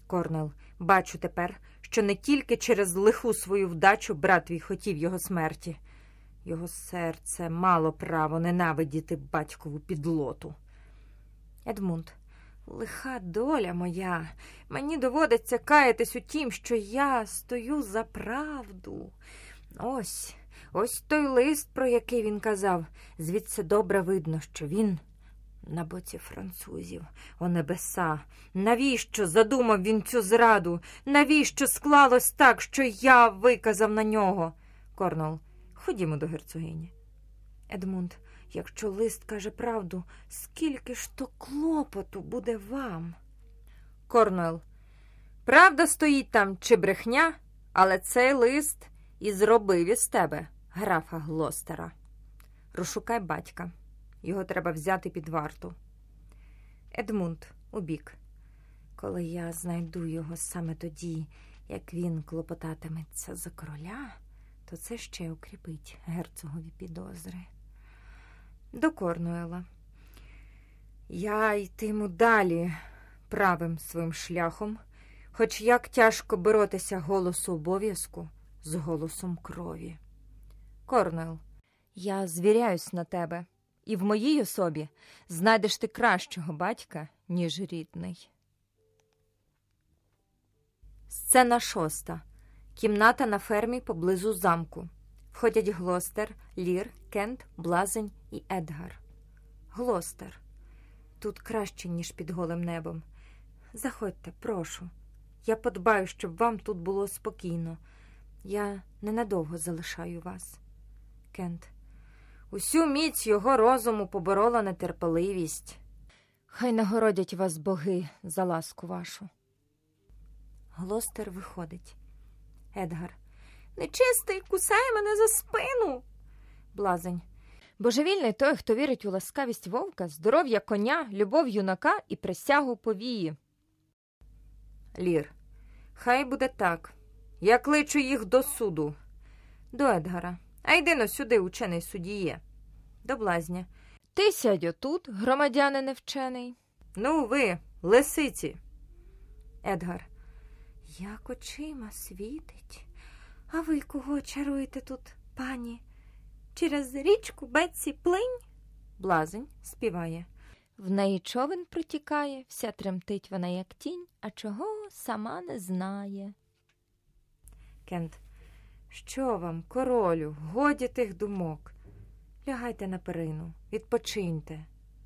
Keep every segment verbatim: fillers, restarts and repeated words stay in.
Корнел, бачу тепер, що не тільки через лиху свою вдачу брат твій хотів його смерті. Його серце мало право ненавидіти батькову підлоту. Едмунд, лиха доля моя. Мені доводиться каятись у тім, що я стою за правду. Ось, ось той лист, про який він казав. Звідси добре видно, що він на боці французів. О небеса! Навіщо задумав він цю зраду? Навіщо склалось так, що я виказав на нього? Корнел, ходімо до герцогині. Едмунд, якщо лист каже правду, скільки ж то клопоту буде вам? Корнуел, правда стоїть там чи брехня, але цей лист і зробив із тебе графа Глостера. Розшукай батька. Його треба взяти під варту. Едмунд, убік. Коли я знайду його саме тоді, як він клопотатиметься за короля, то це ще укріпить герцогові підозри. До Корнуела. Я йтиму далі правим своїм шляхом, хоч як тяжко боротися голосу обов'язку з голосом крові. Корнуел, я звіряюсь на тебе, і в моїй особі знайдеш ти кращого батька, ніж рідний. Сцена шоста. Кімната на фермі поблизу замку. Входять Глостер, Лір, Кент, Блазень і Едгар. Глостер. Тут краще, ніж під голим небом. Заходьте, прошу. Я подбаю, щоб вам тут було спокійно. Я ненадовго залишаю вас. Кент. Усю міць його розуму поборола нетерпеливість. Хай нагородять вас боги за ласку вашу. Глостер виходить. Едгар. Нечистий, кусає мене за спину. Блазень. Божевільний той, хто вірить у ласкавість вовка, здоров'я коня, любов юнака і присягу повії. Лір. Хай буде так. Я кличу їх до суду. До Едгара. А йди-но сюди, учений судіє. До Блазня. Ти сядь отут, громадянине вчений. Ну ви, лисиці. Едгар. Як очима світить. А ви кого чаруєте тут, пані? Через річку Бетсі плинь? Блазень співає. В неї човен протікає, вся тремтить вона, як тінь, а чого сама не знає. Кент. Що вам, королю, годі тих думок. Лягайте на перину, відпочиньте.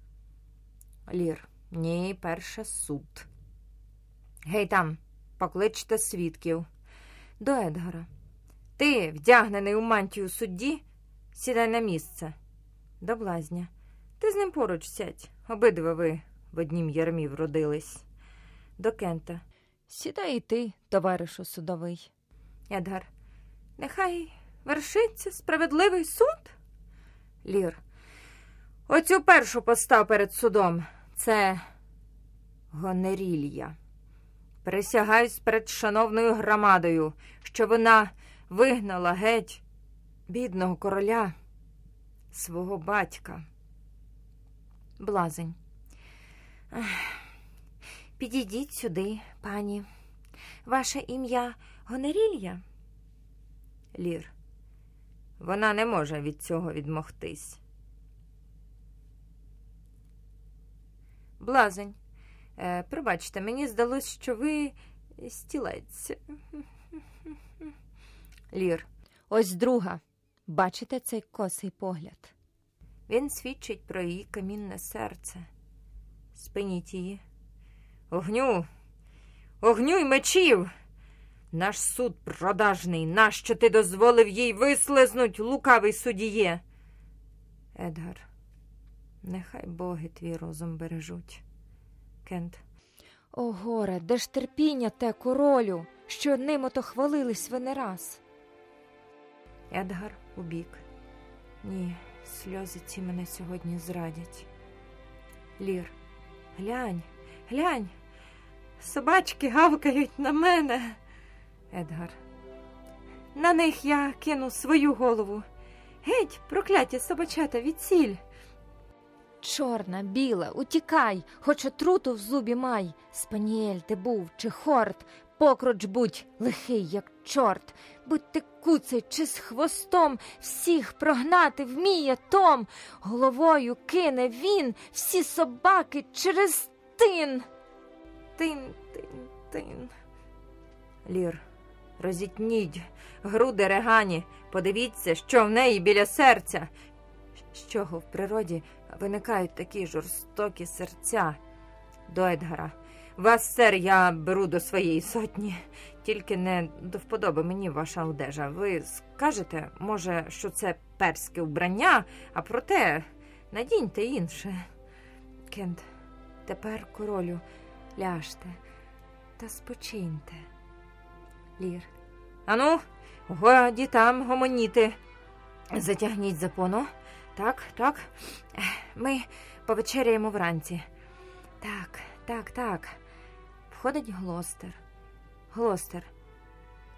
Лір. Ні, перше суд. Гей там, покличте свідків. До Едгара. Ти, вдягнений у мантію судді, сідай на місце. До Блазня. Ти з ним поруч сядь. Обидва ви в однім ярмі вродились. До Кента. Сідай і ти, товаришу судовий. Едгар. Нехай вершиться справедливий суд? Лір. Оцю першу постав перед судом. Це Гонерілья. Присягаюсь перед шановною громадою, що вона вигнала геть бідного короля, свого батька. Блазень. Підійдіть сюди, пані. Ваше ім'я Гонерілья? Лір. Вона не може від цього відмогтись. Блазень. Е, пробачте, мені здалось, що ви стілець. Лір. Ось друга. Бачите цей косий погляд? Він свідчить про її камінне серце. Спиніть її. Огню! Огню й мечів! Наш суд продажний. Нащо ти дозволив їй вислизнуть, лукавий судіє? Едгар. Нехай боги твій розум бережуть. Кент. О, горе, де ж терпіння те, королю, що ним ото хвалились ви не раз? Едгар убік. Ні, сльози ці мене сьогодні зрадять. Лір. Глянь, глянь, собачки гавкають на мене. Едгар. На них я кину свою голову. Геть, прокляті собачата, відсіль. чорна, біла, утікай, хоч отруту в зубі май. Спаніель ти був чи хорт, покруч будь лихий, як чорт. Будь ти куций чи з хвостом, всіх прогнати вміє Том. Головою кине він всі собаки через тин. Тин, тин, тин. Лір, розітніть груди Регані, подивіться, що в неї біля серця. З чого в природі виникають такі жорстокі серця? До Едгара. Вас, сер, я беру до своєї сотні. Тільки не до вподоби мені ваша одежа. Ви скажете, може, що це перське вбрання, а проте надіньте інше. Кент, тепер, королю, ляжте та спочиньте. Лір. Ану, годі там гомоніти. Затягніть запону. Так, так. Ми повечеряємо вранці. Так, так, так. Входить Глостер. Глостер,